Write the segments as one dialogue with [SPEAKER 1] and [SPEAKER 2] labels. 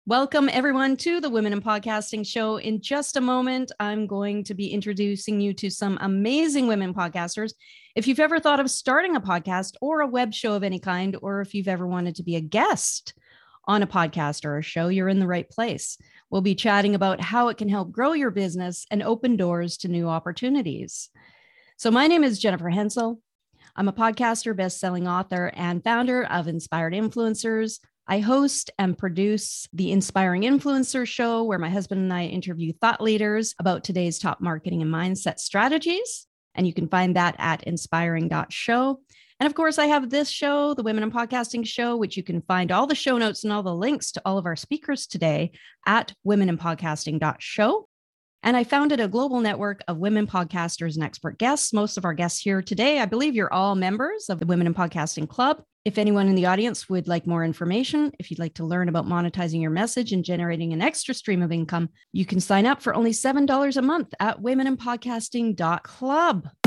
[SPEAKER 1] Welcome, everyone, to the Women in Podcasting Show. In just a moment, I'm going to be introducing you to some amazing women podcasters. If you've ever thought of starting a podcast or a web show of any kind, or if you've ever wanted to be a guest on a podcast or a show, you're in the right place. We'll be chatting about how it can help grow your business and open doors to new opportunities. So my name is Jennifer Hensel. I'm a podcaster, best-selling author, and founder of Inspired Influencers. I host and produce the Inspiring Influencer Show, where my husband and I interview thought leaders about today's top marketing and mindset strategies. And you can find that at inspiring.show. And of course, I have this show, the Women in Podcasting Show, which you can find all the show notes and all the links to all of our speakers today at womeninpodcasting.show. And I founded a global network of women podcasters and expert guests. Most of our guests here today, I believe you're all members of the Women in Podcasting Club. If anyone in the audience would like more information, if you'd like to learn about monetizing your message and generating an extra stream of income, you can sign up for only $7 a month at womeninpodcasting.club.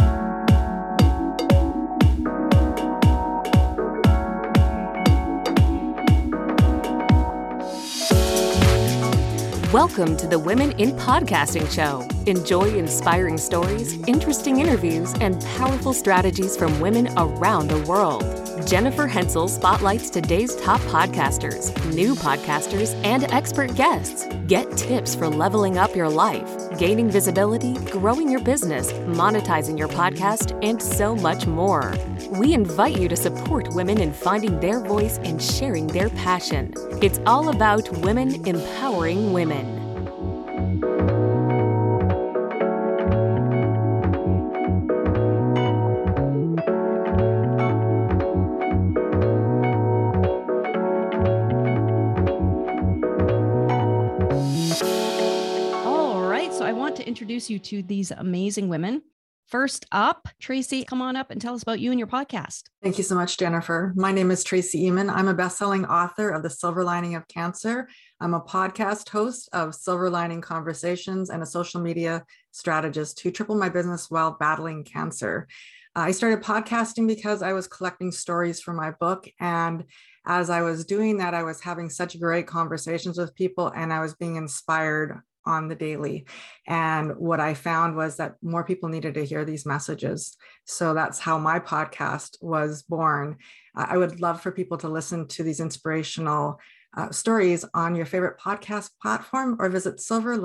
[SPEAKER 2] Welcome to the Women in Podcasting Show. Enjoy inspiring stories, interesting interviews, and powerful strategies from women around the world. Jennifer Hensel spotlights today's top podcasters, new podcasters, and expert guests. Get tips for leveling up your life, gaining visibility, growing your business, monetizing your podcast, and so much more. We invite you to support women in finding their voice and sharing their passion. It's all about women empowering women.
[SPEAKER 1] Introduce you to these amazing women. First up, Tracy, come on up and tell us about you and your podcast.
[SPEAKER 3] Thank you so much, Jennifer. My name is Tracy Eamon. I'm a best-selling author of The Silver Lining of Cancer. I'm a podcast host of Silver Lining Conversations and a social media strategist who tripled my business while battling cancer. I started podcasting because I was collecting stories for my book. And as I was doing that, I was having such great conversations with people and I was being inspired on the daily. And what I found was that more people needed to hear these messages. So that's how my podcast was born. I would love for people to listen to these inspirational stories on your favorite podcast platform or visit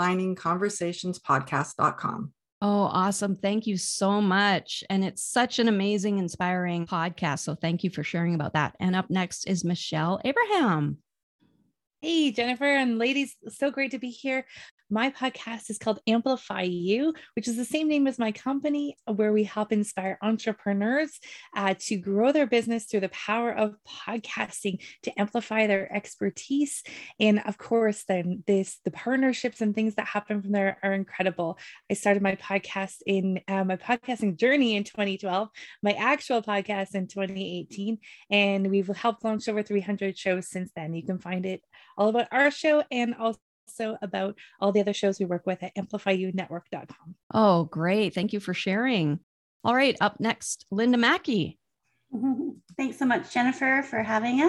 [SPEAKER 3] silverliningconversationspodcast.com.
[SPEAKER 1] Oh, awesome. Thank you so much. And it's such an amazing, inspiring podcast. So thank you for sharing about that. And up next is Michelle Abraham.
[SPEAKER 4] Hey, Jennifer and ladies, so great to be here. My podcast is called Amplify You, which is the same name as my company, where we help inspire entrepreneurs to grow their business through the power of podcasting to amplify their expertise. And of course, then the partnerships and things that happen from there are incredible. I started my podcast my podcasting journey in 2012, my actual podcast in 2018, and we've helped launch over 300 shows since then. You can find it all about our show and also about all the other shows we work with at amplifyyounetwork.com.
[SPEAKER 1] Oh, great. Thank you for sharing. All right. Up next, Linda Mackey.
[SPEAKER 5] Thanks so much, Jennifer, for having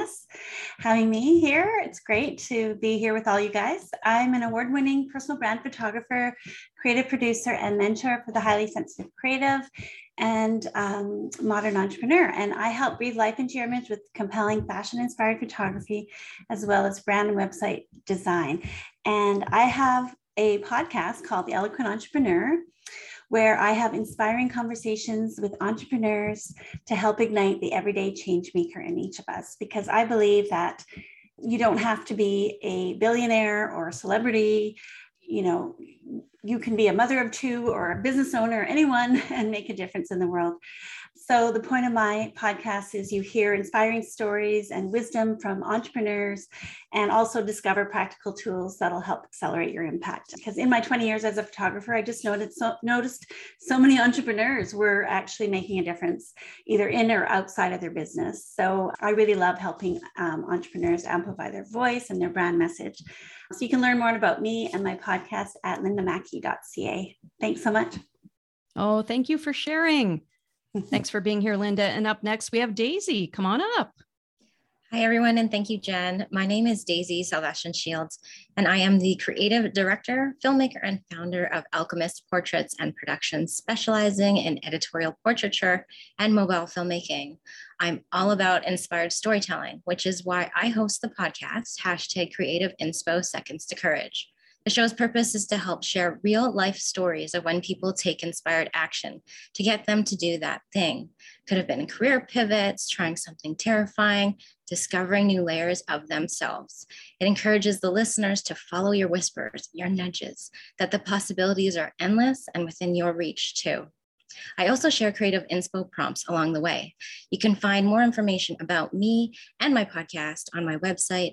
[SPEAKER 5] me here. It's great to be here with all you guys. I'm an award-winning personal brand photographer, creative producer, and mentor for the highly sensitive creative and modern entrepreneur. And I help breathe life into your image with compelling fashion-inspired photography, as well as brand and website design. And I have a podcast called The Eloquent Entrepreneur, where I have inspiring conversations with entrepreneurs to help ignite the everyday change maker in each of us. Because I believe that you don't have to be a billionaire or a celebrity. You know, you can be a mother of two or a business owner, anyone, and make a difference in the world. So the point of my podcast is you hear inspiring stories and wisdom from entrepreneurs and also discover practical tools that'll help accelerate your impact. Because in my 20 years as a photographer, I just noticed so many entrepreneurs were actually making a difference either in or outside of their business. So I really love helping entrepreneurs amplify their voice and their brand message. So you can learn more about me and my podcast at lindamackey.ca. Thanks so much.
[SPEAKER 1] Oh, thank you for sharing. Thanks for being here, Linda. And up next, we have Daisy. Come on up.
[SPEAKER 6] Hi, everyone, and thank you, Jen. My name is Daisy Salvation Shields, and I am the creative director, filmmaker, and founder of Alchemist Portraits and Productions, specializing in editorial portraiture and mobile filmmaking. I'm all about inspired storytelling, which is why I host the podcast, #CreativeInspo Seconds to Courage. The show's purpose is to help share real life stories of when people take inspired action to get them to do that thing. Could have been career pivots, trying something terrifying, discovering new layers of themselves. It encourages the listeners to follow your whispers, your nudges, that the possibilities are endless and within your reach too. I also share creative inspo prompts along the way. You can find more information about me and my podcast on my website,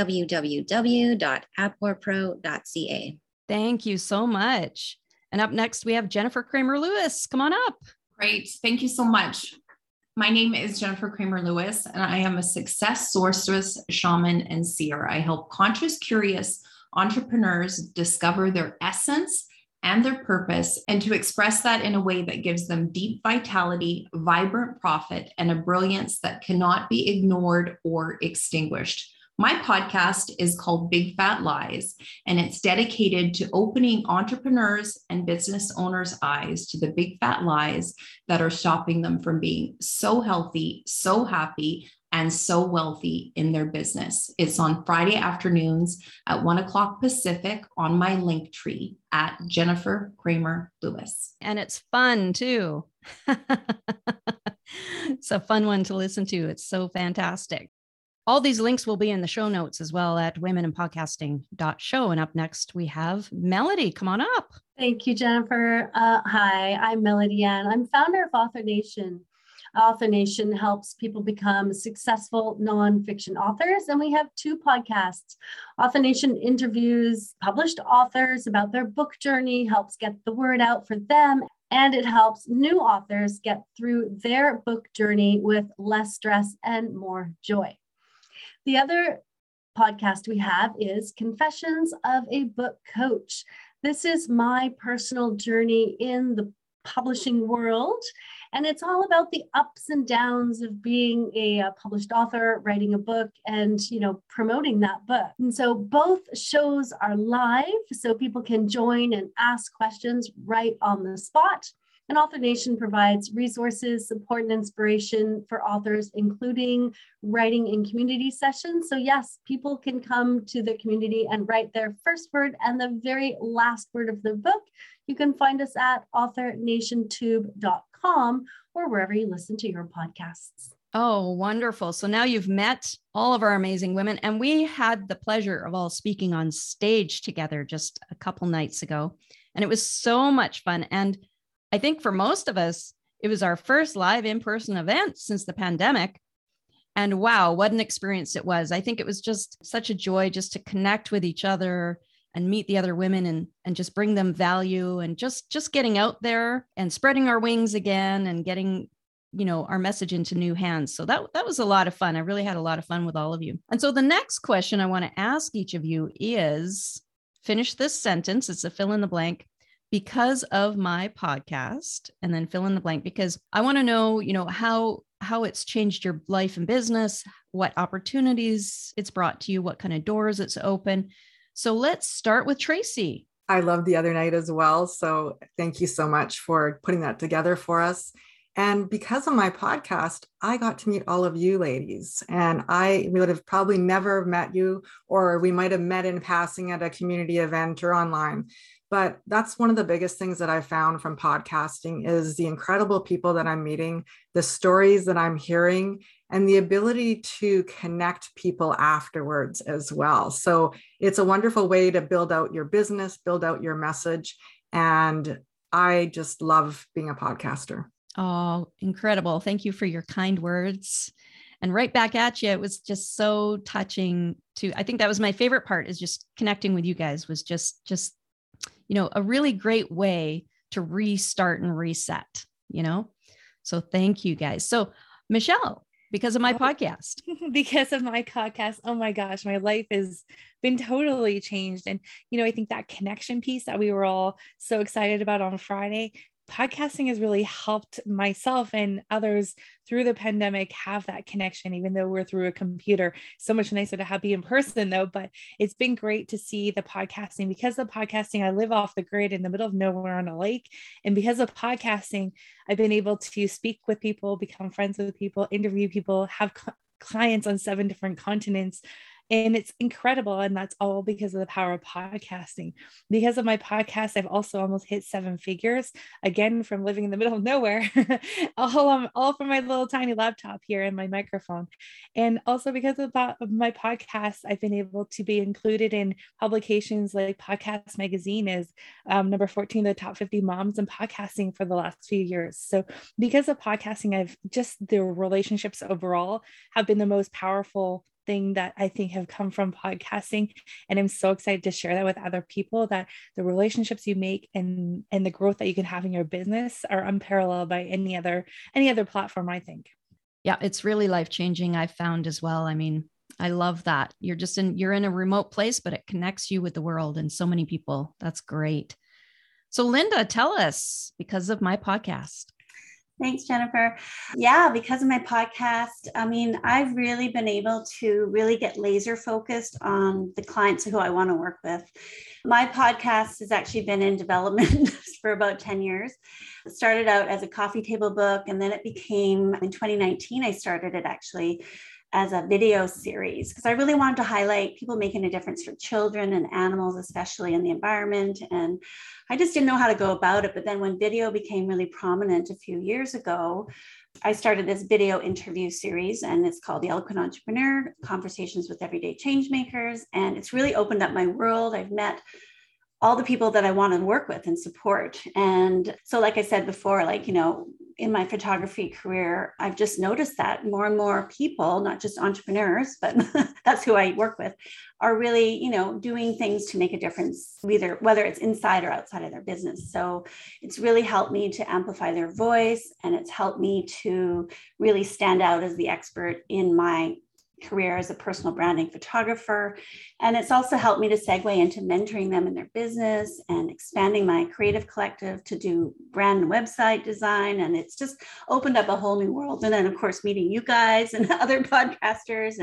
[SPEAKER 6] www.apporpro.ca.
[SPEAKER 1] Thank you so much. And up next, we have Jennifer Kramer-Lewis. Come on up.
[SPEAKER 7] Great. Thank you so much. My name is Jennifer Kramer-Lewis, and I am a success sorceress, shaman, and seer. I help conscious, curious entrepreneurs discover their essence and their purpose, and to express that in a way that gives them deep vitality, vibrant profit, and a brilliance that cannot be ignored or extinguished. My podcast is called Big Fat Lies, and it's dedicated to opening entrepreneurs and business owners' eyes to the big fat lies that are stopping them from being so healthy, so happy, and so wealthy in their business. It's on Friday afternoons at 1:00 Pacific on my Linktree at Jennifer Kramer-Lewis.
[SPEAKER 1] And it's fun too. It's a fun one to listen to. It's so fantastic. All these links will be in the show notes as well at womeninpodcasting.show. And up next, we have Melody. Come on up.
[SPEAKER 8] Thank you, Jennifer. Hi, I'm Melody Ann. I'm founder of Author Nation. Author Nation helps people become successful nonfiction authors, and we have 2 podcasts. Author Nation interviews published authors about their book journey, helps get the word out for them, and it helps new authors get through their book journey with less stress and more joy. The other podcast we have is Confessions of a Book Coach. This is my personal journey in the publishing world, and it's all about the ups and downs of being a published author, writing a book, and promoting that book. And so both shows are live, so people can join and ask questions right on the spot. And Author Nation provides resources, support, and inspiration for authors, including writing and community sessions. So yes, people can come to the community and write their first word and the very last word of the book. You can find us at authornationtube.com or wherever you listen to your podcasts.
[SPEAKER 1] Oh, wonderful. So now you've met all of our amazing women, and we had the pleasure of all speaking on stage together just a couple nights ago. And it was so much fun. And I think for most of us, it was our first live in-person event since the pandemic. And wow, what an experience it was. I think it was just such a joy just to connect with each other and meet the other women and just bring them value, and just getting out there and spreading our wings again and getting, our message into new hands. So that was a lot of fun. I really had a lot of fun with all of you. And so the next question I want to ask each of you is, finish this sentence. It's a fill in the blank. Because of my podcast, and then fill in the blank, because I want to know, how it's changed your life and business, what opportunities it's brought to you, what kind of doors it's open. So let's start with Tracy.
[SPEAKER 3] I loved the other night as well. So thank you so much for putting that together for us. And because of my podcast, I got to meet all of you ladies, and I would have probably never met you, or we might have met in passing at a community event or online. But that's one of the biggest things that I found from podcasting is the incredible people that I'm meeting, the stories that I'm hearing, and the ability to connect people afterwards as well. So it's a wonderful way to build out your business, build out your message. And I just love being a podcaster.
[SPEAKER 1] Oh, incredible. Thank you for your kind words. And right back at you. It was just so touching I think that was my favorite part, is just connecting with you guys was just a really great way to restart and reset, So thank you guys. So Michelle, because of my podcast.
[SPEAKER 4] Because of my podcast, oh my gosh, my life has been totally changed. And, I think that connection piece that we were all so excited about on Friday, podcasting has really helped myself and others through the pandemic have that connection, even though we're through a computer. So much nicer to be in person though, but it's been great to see the podcasting. Because of podcasting, I live off the grid in the middle of nowhere on a lake. And because of podcasting, I've been able to speak with people, become friends with people, interview people, have clients on 7 different continents. And it's incredible. And that's all because of the power of podcasting. Because of my podcast, I've also almost hit 7 figures, again, from living in the middle of nowhere, all from my little tiny laptop here and my microphone. And also because of my podcast, I've been able to be included in publications like Podcast Magazine is number 14, the top 50 moms in podcasting for the last few years. So because of podcasting, the relationships overall have been the most powerful thing that I think have come from podcasting. And I'm so excited to share that with other people, that the relationships you make and the growth that you can have in your business are unparalleled by any other platform, I think.
[SPEAKER 1] Yeah, it's really life-changing, I've found as well. I mean, I love that. You're in a remote place, but it connects you with the world and so many people. That's great. So Linda, tell us, because of my podcast.
[SPEAKER 5] Thanks, Jennifer. Yeah, because of my podcast, I mean, I've really been able to really get laser focused on the clients who I want to work with. My podcast has actually been in development for about 10 years. It started out as a coffee table book, and then it became, in 2019, I started it actually as a video series, because I really wanted to highlight people making a difference for children and animals, especially in the environment. And I just didn't know how to go about it. But then when video became really prominent a few years ago, I started this video interview series, and it's called The Eloquent Entrepreneur, Conversations with Everyday Changemakers. And it's really opened up my world. I've met all the people that I want to work with and support. And so, like I said before, in my photography career, I've just noticed that more and more people, not just entrepreneurs, but that's who I work with, are really, doing things to make a difference, whether it's inside or outside of their business. So it's really helped me to amplify their voice, and it's helped me to really stand out as the expert in my career as a personal branding photographer. And it's also helped me to segue into mentoring them in their business and expanding my creative collective to do brand and website design. And it's just opened up a whole new world. And then, of course, meeting you guys and other podcasters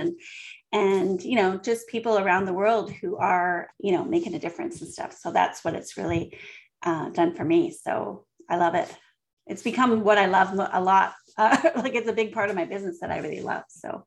[SPEAKER 5] and just people around the world who are, making a difference and stuff. So that's what it's really done for me. So I love it. It's become what I love a lot. It's a big part of my business that I really love. So.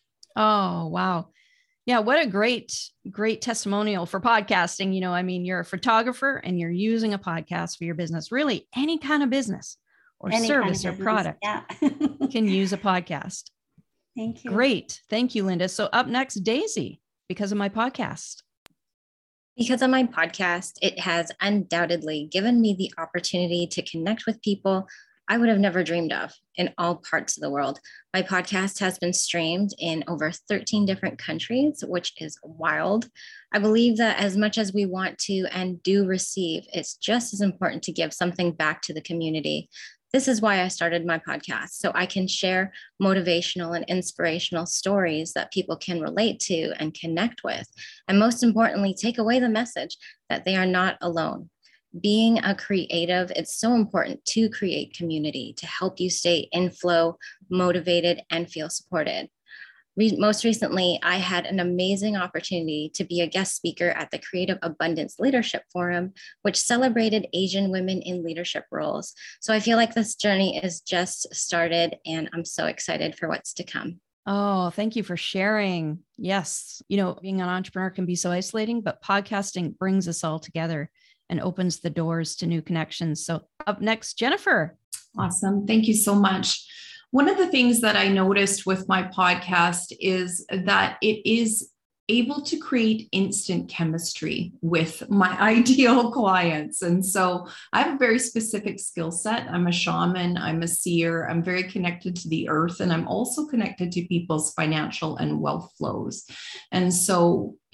[SPEAKER 1] Oh, wow. Yeah. What a great testimonial for podcasting. You're a photographer and you're using a podcast for your business, really any kind of business or any service or product can use a podcast.
[SPEAKER 5] Thank you.
[SPEAKER 1] Great. Thank you, Linda. So up next, Daisy, because of my podcast.
[SPEAKER 6] Because of my podcast, it has undoubtedly given me the opportunity to connect with people I would have never dreamed of in all parts of the world. My podcast has been streamed in over 13 different countries, which is wild. I believe that as much as we want to and do receive, it's just as important to give something back to the community. This is why I started my podcast, so I can share motivational and inspirational stories that people can relate to and connect with. And most importantly, take away the message that they are not alone. Being a creative, it's so important to create community to help you stay in flow, motivated, and feel supported. Most recently, I had an amazing opportunity to be a guest speaker at the Creative Abundance Leadership Forum, which celebrated Asian women in leadership roles. So I feel like this journey is just started, and I'm so excited for what's to come.
[SPEAKER 1] Oh, thank you for sharing. Yes. Being an entrepreneur can be so isolating, but podcasting brings us all together and opens the doors to new connections. So up next, Jennifer.
[SPEAKER 7] Awesome. Thank you so much. One of the things that I noticed with my podcast is that it is able to create instant chemistry with my ideal clients. And so I have a very specific skill set. I'm a shaman, I'm a seer, I'm very connected to the earth, and I'm also connected to people's financial and wealth flows. And so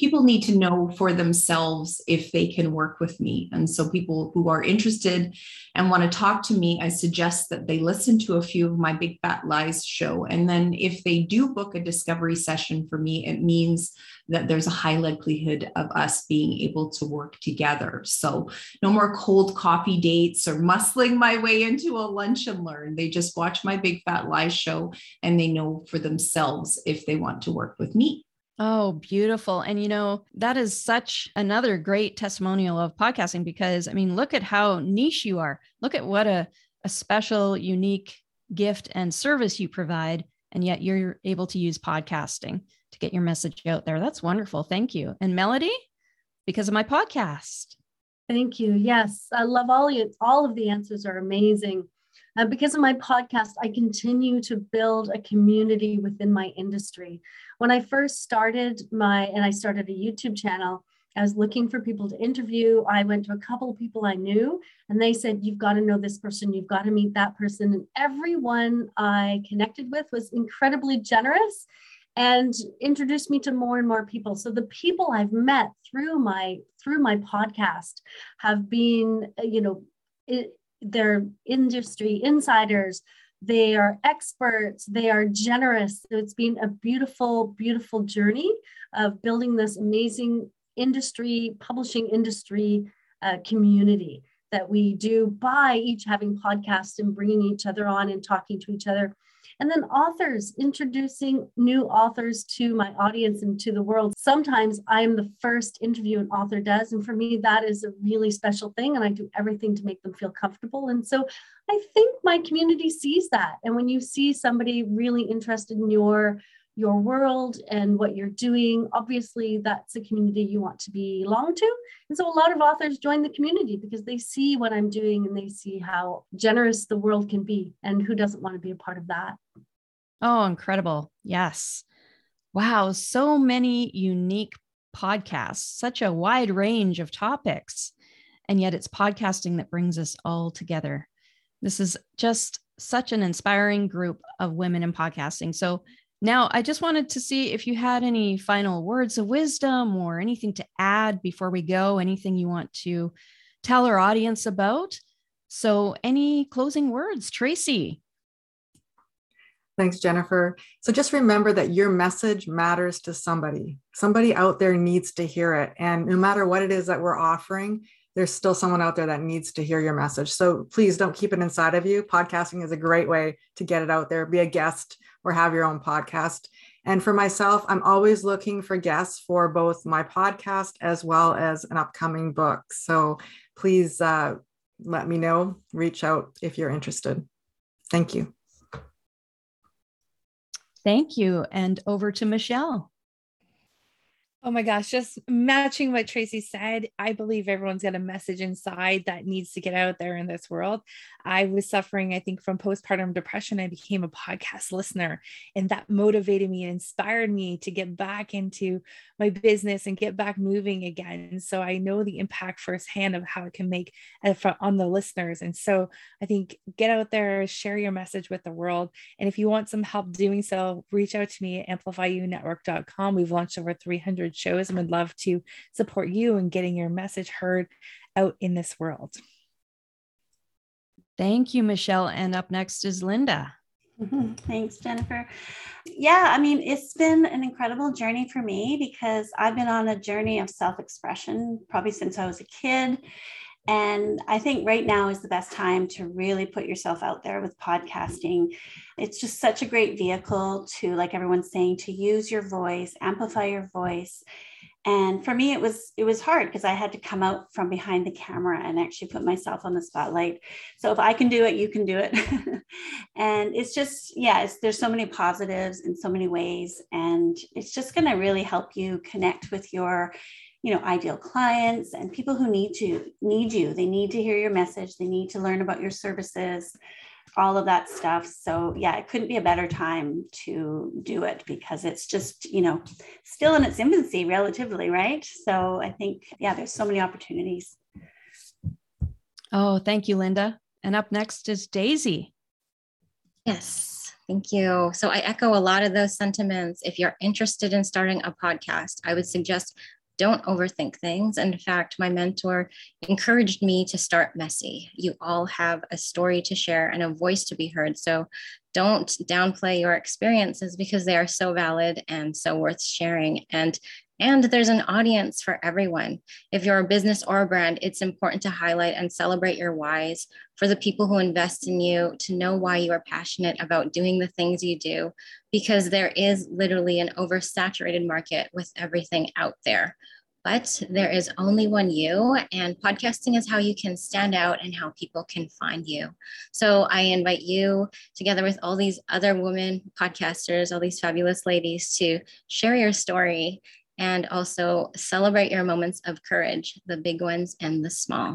[SPEAKER 7] people need to know for themselves if they can work with me. And so people who are interested and want to talk to me, I suggest that they listen to a few of my Big Fat Lies show. And then if they do book a discovery session for me, it means that there's a high likelihood of us being able to work together. So no more cold coffee dates or muscling my way into a lunch and learn. They just watch my Big Fat Lies show and they know for themselves if they want to work with me.
[SPEAKER 1] Oh, beautiful. And that is such another great testimonial of podcasting, because look at how niche you are. Look at what a special, unique gift and service you provide. And yet you're able to use podcasting to get your message out there. That's wonderful. Thank you. And Melody, because of my podcast.
[SPEAKER 8] Thank you. Yes, I love all of the answers are amazing. Because of my podcast, I continue to build a community within my industry. When I first started I started a YouTube channel, I was looking for people to interview. I went to a couple of people I knew, and they said, you've got to know this person, you've got to meet that person. And everyone I connected with was incredibly generous and introduced me to more and more people. So the people I've met through my podcast have been, they're industry insiders, they are experts, they are generous. So it's been a beautiful, beautiful journey of building this amazing publishing industry community that we do by each having podcasts and bringing each other on and talking to each other. And then authors, introducing new authors to my audience and to the world. Sometimes I am the first interview an author does. And for me, that is a really special thing. And I do everything to make them feel comfortable. And so I think my community sees that. And when you see somebody really interested in your world and what you're doing, obviously that's a community you want to belong to. And so a lot of authors join the community because they see what I'm doing and they see how generous the world can be. And who doesn't want to be a part of that?
[SPEAKER 1] Oh, incredible. Yes. Wow. So many unique podcasts, such a wide range of topics. And yet it's podcasting that brings us all together. This is just such an inspiring group of women in podcasting. So now, I just wanted to see if you had any final words of wisdom or anything to add before we go, anything you want to tell our audience about. So any closing words, Tracy?
[SPEAKER 3] Thanks, Jennifer. So just remember that your message matters to somebody. Somebody out there needs to hear it. And no matter what it is that we're offering, there's still someone out there that needs to hear your message. So please don't keep it inside of you. Podcasting is a great way to get it out there, be a guest or have your own podcast. And for myself, I'm always looking for guests for both my podcast as well as an upcoming book. So please let me know, reach out if you're interested. Thank you.
[SPEAKER 1] Thank you. And over to Michelle.
[SPEAKER 4] Oh my gosh, just matching what Tracy said. I believe everyone's got a message inside that needs to get out there in this world. I was suffering, I think, from postpartum depression. I became a podcast listener, and that motivated me and inspired me to get back into my business and get back moving again. So I know the impact firsthand of how it can make on the listeners. And so I think get out there, share your message with the world. And if you want some help doing so, reach out to me at amplifyunetwork.com. We've launched over 300 shows and would love to support you in getting your message heard out in this world.
[SPEAKER 1] Thank you, Michelle. And up next is Linda.
[SPEAKER 5] Thanks, Jennifer. Yeah, it's been an incredible journey for me because I've been on a journey of self-expression probably since I was a kid. And I think right now is the best time to really put yourself out there with podcasting. It's just such a great vehicle to, like everyone's saying, to use your voice, amplify your voice. And for me, it was hard because I had to come out from behind the camera and actually put myself on the spotlight. So if I can do it, you can do it. And it's just, there's so many positives in so many ways. And it's just going to really help you connect with your ideal clients and people who need you. They need to hear your message. They need to learn about your services, all of that stuff. So it couldn't be a better time to do it because it's just, still in its infancy relatively, right? So I think, there's so many opportunities.
[SPEAKER 1] Oh, thank you, Linda. And up next is Daisy.
[SPEAKER 6] Yes. Thank you. So I echo a lot of those sentiments. If you're interested in starting a podcast, I would suggest don't overthink things. In fact, my mentor encouraged me to start messy. You all have a story to share and a voice to be heard. So don't downplay your experiences because they are so valid and so worth sharing. And there's an audience for everyone. If you're a business or a brand, it's important to highlight and celebrate your whys for the people who invest in you, to know why you are passionate about doing the things you do, because there is literally an oversaturated market with everything out there. But there is only one you, and podcasting is how you can stand out and how people can find you. So I invite you, together with all these other women podcasters, all these fabulous ladies, to share your story and also celebrate your moments of courage, the big ones and the small.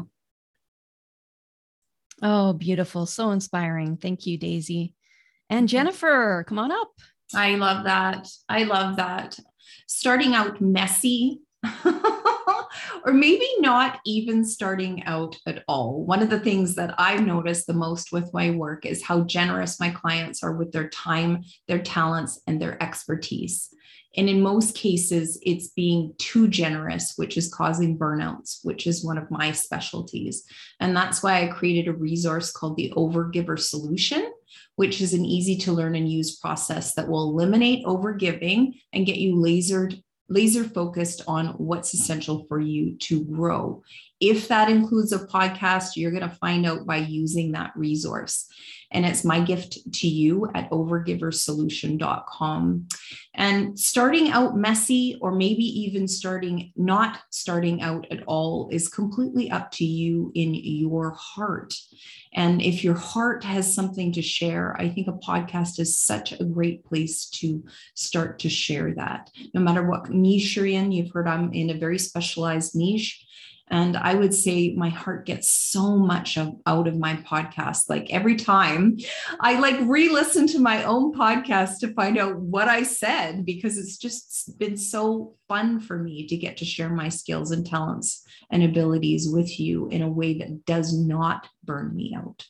[SPEAKER 1] Oh, beautiful. So inspiring. Thank you, Daisy. And Jennifer, come on up.
[SPEAKER 7] I love that. I love that. Starting out messy, or maybe not even starting out at all. One of the things that I've noticed the most with my work is how generous my clients are with their time, their talents, and their expertise. And in most cases, it's being too generous, which is causing burnouts, which is one of my specialties. And that's why I created a resource called the Overgiver Solution, which is an easy to learn and use process that will eliminate overgiving and get you laser focused on what's essential for you to grow. If that includes a podcast, you're going to find out by using that resource. And it's my gift to you at overgiversolution.com. And starting out messy, or maybe even not starting out at all, is completely up to you in your heart. And if your heart has something to share, I think a podcast is such a great place to start to share that. No matter what niche you're in, you've heard I'm in a very specialized niche. And I would say my heart gets so much out of my podcast. Like every time I re-listen to my own podcast to find out what I said, because it's just been so fun for me to get to share my skills and talents and abilities with you in a way that does not burn me out.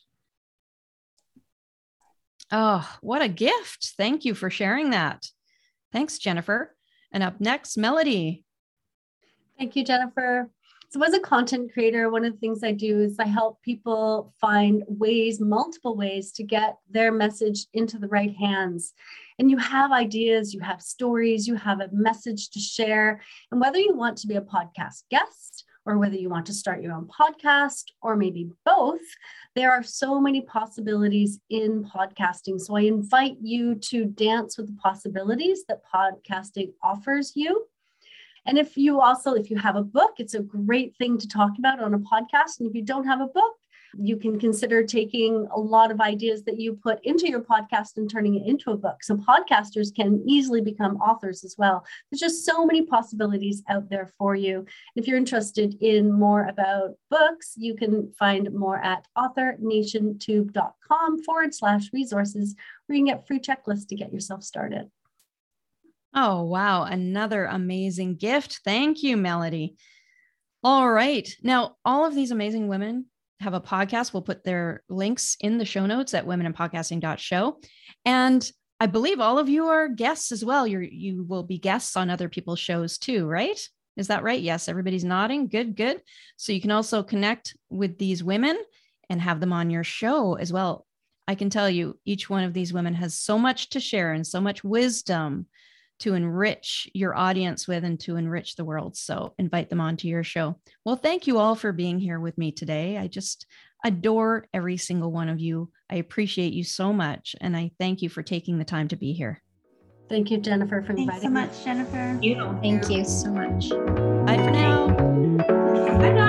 [SPEAKER 1] Oh, what a gift. Thank you for sharing that. Thanks, Jennifer. And up next, Melody.
[SPEAKER 8] Thank you, Jennifer. So as a content creator, one of the things I do is I help people find multiple ways to get their message into the right hands. And you have ideas, you have stories, you have a message to share. And whether you want to be a podcast guest or whether you want to start your own podcast or maybe both, there are so many possibilities in podcasting. So I invite you to dance with the possibilities that podcasting offers you. And if you have a book, it's a great thing to talk about on a podcast. And if you don't have a book, you can consider taking a lot of ideas that you put into your podcast and turning it into a book. So podcasters can easily become authors as well. There's just so many possibilities out there for you. If you're interested in more about books, you can find more at authornationtube.com/resources, where you can get free checklists to get yourself started.
[SPEAKER 1] Oh, wow. Another amazing gift. Thank you, Melody. All right. Now, all of these amazing women have a podcast. We'll put their links in the show notes at womeninpodcasting.show. And I believe all of you are guests as well. You will be guests on other people's shows too, right? Is that right? Yes. Everybody's nodding. Good, good. So you can also connect with these women and have them on your show as well. I can tell you, each one of these women has so much to share and so much wisdom to enrich your audience with and to enrich the world. So invite them onto your show. Well, thank you all for being here with me today. I just adore every single one of you. I appreciate you so much. And I thank you for taking the time to be here.
[SPEAKER 8] Thank you, Jennifer, for inviting me.
[SPEAKER 5] Thanks so much, Jennifer.
[SPEAKER 6] Thank you so much.
[SPEAKER 1] Bye for now.
[SPEAKER 5] Bye, guys.